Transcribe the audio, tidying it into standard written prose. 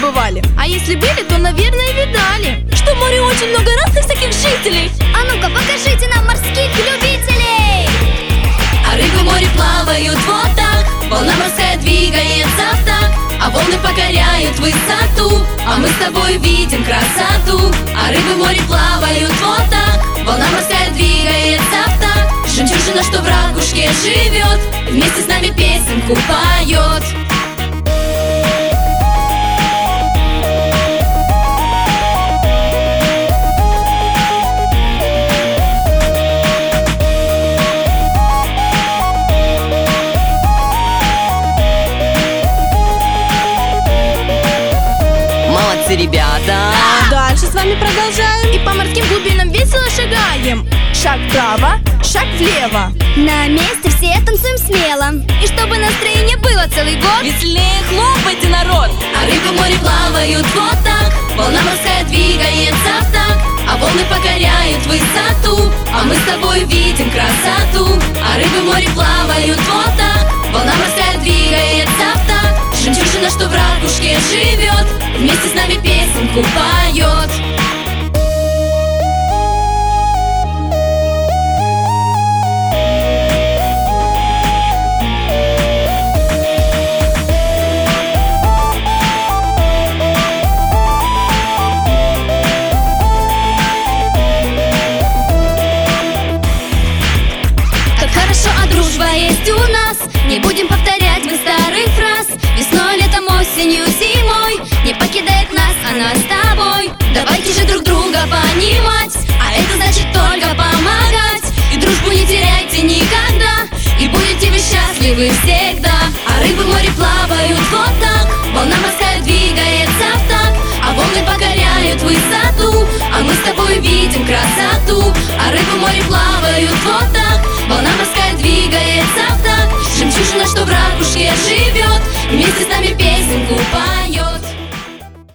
бывали? А если были, то, наверное, видали, что в море очень много разных всяких жителей. А ну-ка, покажите нам морских любителей. А рыбы в море плавают вот так, волна морская двигается так, а волны покоряют высоту, а мы с тобой видим красоту. А рыбы в море плавают вот так, волна морская двигается так, жемчужина, что в ракушке живет, вместе с нами песенку поет. Молодцы, ребята! Дальше с вами продолжаем и по морским глубинам весело шагаем. Шаг вправо, шаг влево. На месте все танцуем смело, и чтобы настроение было целый год. Веселее хлопайте, народ! А рыбы в море плавают вот так, волна морская двигается так, а волны покоряют высоту, а мы с тобой видим красоту. А рыбы в море плавают вот так, волна морская двигается так, жемчужина, что в ракушке живет, вместе с нами песенку поет. Дружба есть у нас, не будем повторять мы старых фраз. Весной, летом, осенью, зимой не покидает нас она с тобой. Давайте же друг друга понимать, а это значит только помогать. И дружбу не теряйте никогда, и будете вы счастливы всегда. А рыбы в море плавают вот так, волна морская двигается так, а волны покоряют высоту, а мы с тобой видим красоту. А рыбы в море плавают вот так, волна морская двигается так, жемчужина, что в ракушке живет, вместе с нами песенку поет.